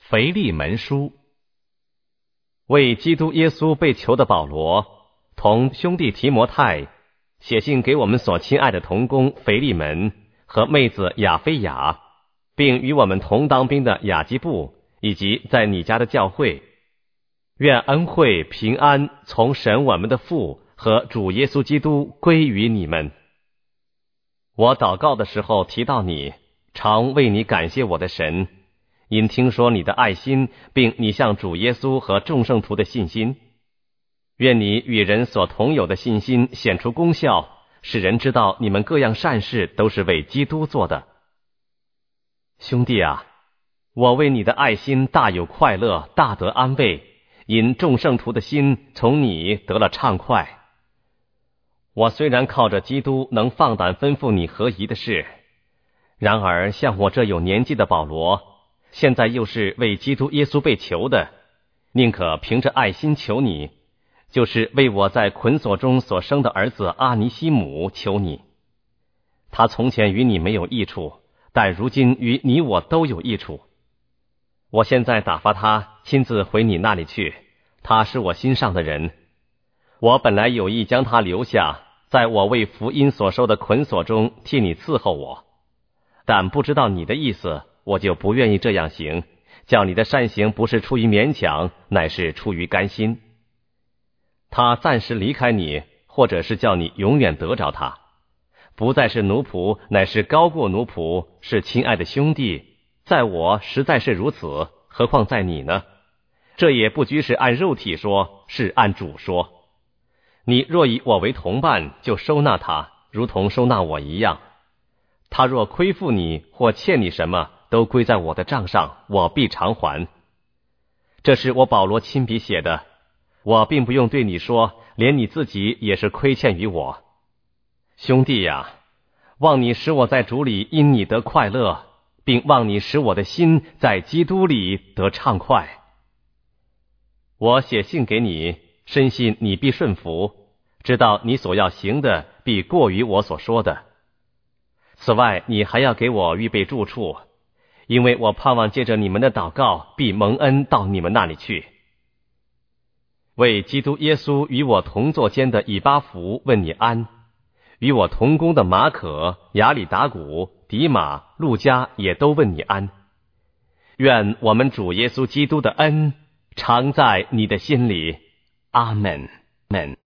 腓利门书。为基督耶稣被囚的保罗，同兄弟提摩太，写信给我们所亲爱的同工腓利门和妹子亚非雅，并与我们同当兵的雅基布，以及在你家的教会。愿恩惠平安从神我们的父和主耶稣基督归于你们。我祷告的时候提到你，常为你感谢我的神，因听说你的爱心，并你向主耶稣和众圣徒的信心。愿你与人所同有的信心显出功效，使人知道你们各样善事都是为基督做的。兄弟啊，我为你的爱心大有快乐，大得安慰，因众圣徒的心从你得了畅快。我虽然靠着基督能放胆吩咐你合宜的事，然而像我这有年纪的保罗，现在又是为基督耶稣被囚的，宁可凭着爱心求你，就是为我在捆锁中所生的儿子阿尼西姆求你。他从前与你没有益处，但如今与你我都有益处。我现在打发他亲自回你那里去，他是我心上的人。我本来有意将他留下，在我为福音所受的捆锁中替你伺候我，但不知道你的意思，我就不愿意这样行，叫你的善行不是出于勉强，乃是出于甘心。他暂时离开你，或者是叫你永远得着他，不再是奴仆，乃是高过奴仆，是亲爱的兄弟。在我实在是如此，何况在你呢？这也不拘是按肉体说，是按主说。你若以我为同伴，就收纳他，如同收纳我一样。他若亏负你或欠你什么，都归在我的账上，我必偿还。这是我保罗亲笔写的，我并不用对你说，连你自己也是亏欠于我。兄弟呀，望你使我在主里因你得快乐，并望你使我的心在基督里得畅快。我写信给你，深信你必顺服，知道你所要行的必过于我所说的。此外，你还要给我预备住处，因为我盼望借着你们的祷告，必蒙恩到你们那里去。为基督耶稣与我同坐监的以巴弗问你安，与我同工的马可、亚里达古、迪马、路加也都问你安。愿我们主耶稣基督的恩常在你的心里。阿们。